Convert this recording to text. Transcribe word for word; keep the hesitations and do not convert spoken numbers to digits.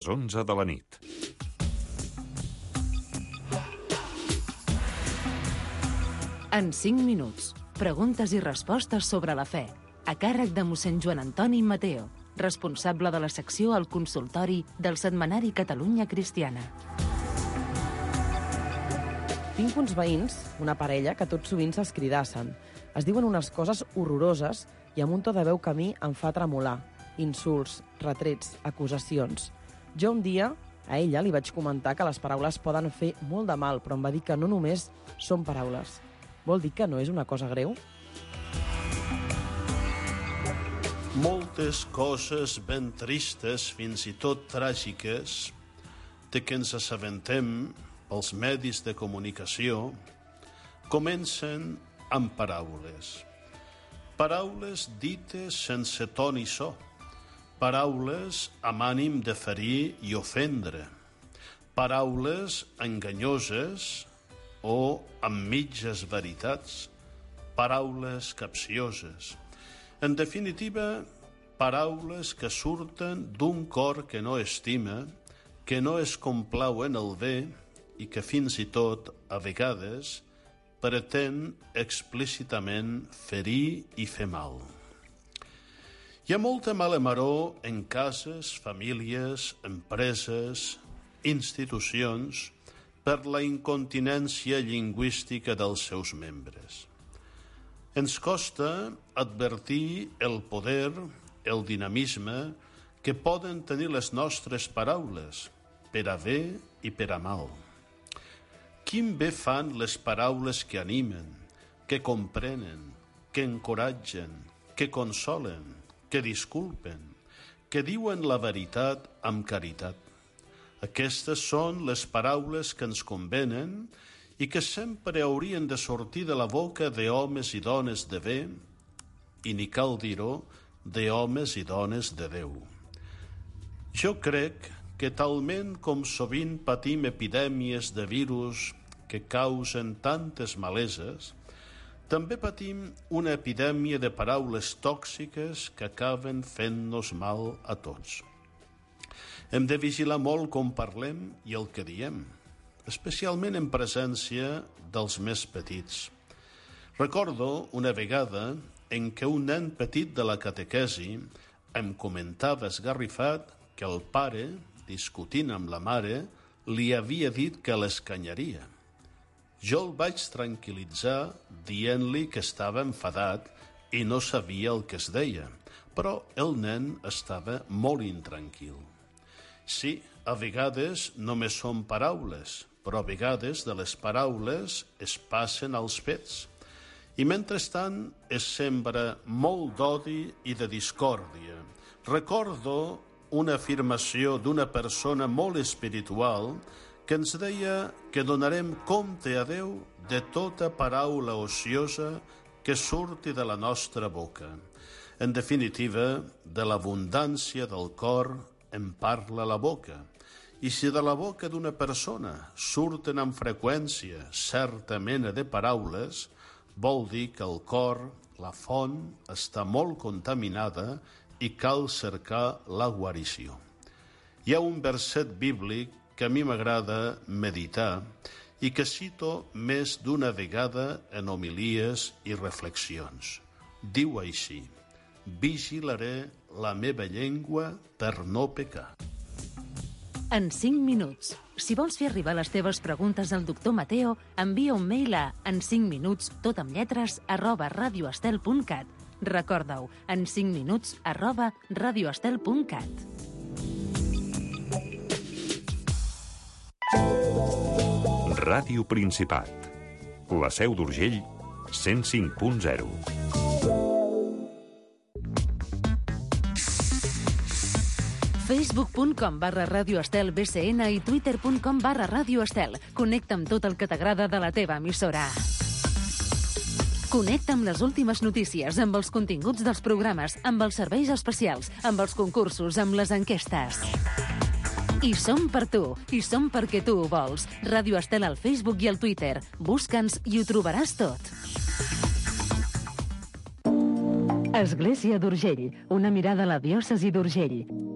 onze de la nit. En cinc minuts, preguntes i respostes sobre la fe, a càrrec de mossèn Joan Antoni Mateo, responsable de la secció al consultori del setmanari Catalunya Cristiana. Tinc uns veïns, una parella, que tot sovint s'escridassen. Es diuen unes coses horroroses i amb un to de veu que a mi em fa tremolar. Insults, retrets, acusacions. Jo un dia a ella li vaig comentar que les paraules poden fer molt de mal, però em va dir que no només són paraules. Vol dir que no és una cosa greu? Moltes coses ben tristes, fins i tot tràgiques, de què ens assabentem pels medis de comunicació, comencen amb paraules. Paraules dites sense to ni so. Paraules amb ànim de ferir i ofendre. Paraules enganyoses o amb mitges veritats. Paraules capcioses. En definitiva, paraules que surten d'un cor que no estima, que no es complau en el bé i que fins i tot, a vegades, pretén explícitament ferir i fer mal. Hi ha molta mala maror en cases, famílies, empreses, institucions, per la incontinència lingüística dels seus membres. Ens costa advertir el poder, el dinamisme que poden tenir les nostres paraules, per a bé i per a mal. Quin bé fan les paraules que animen, que comprenen, que encoratgen, que consolen, que disculpen, que diuen la veritat amb caritat. Aquestes són les paraules que ens convenen i que sempre haurien de sortir de la boca d'homes i dones de bé, i ni cal dir-ho, d'homes i dones de Déu. Jo crec que talment com sovint patim epidèmies de virus que causen tantes maleses, també patim una epidèmia de paraules tòxiques que acaben fent-nos mal a tots. Hem de vigilar molt com parlem i el que diem, especialment en presència dels més petits. Recordo una vegada en què un nen petit de la catequesi em comentava esgarrifat que el pare, discutint amb la mare, li havia dit que l'escanyaria. Jo el vaig tranquil·litzar dient-li que estava enfadat i no sabia el que es deia, però el nen estava molt intranquil. Sí, a vegades només són paraules, però a vegades de les paraules es passen als fets. I mentrestant es sembra molt d'odi i de discòrdia. Recordo una afirmació d'una persona molt espiritual que ens deia que donarem compte a Déu de tota paraula ociosa que surti de la nostra boca. En definitiva, de l'abundància del cor en parla la boca. I si de la boca d'una persona surten amb freqüència certa mena de paraules, vol dir que el cor, la font, està molt contaminada i cal cercar la guarició. Hi ha un verset bíblic que a mi m'agrada meditar i que cito més d'una vegada en homilies i reflexions. Diu així: vigilaré la meva llengua per no pecar. En cinc minuts. Si vols fer arribar les teves preguntes al doctor Mateo, envia un mail a en cinc minuts, tot amb lletres, arroba radioestel punt cat. Recorda-ho, en cinc minuts, arroba radioestel punt cat. Ràdio Principat. La Seu d'Urgell, cent cinc punt zero. facebook punt com barra radioestel B C N i twitter punt com barra radioestel. Connecta amb tot el que t'agrada de la teva emissora. Connecta amb les últimes notícies, amb els continguts dels programes, amb els serveis especials, amb els concursos, amb les enquestes. I som per tu, i som perquè tu ho vols. Ràdio Estel al Facebook i al Twitter. Busca'ns i ho trobaràs tot. Església d'Urgell, una mirada a la diòcesi d'Urgell.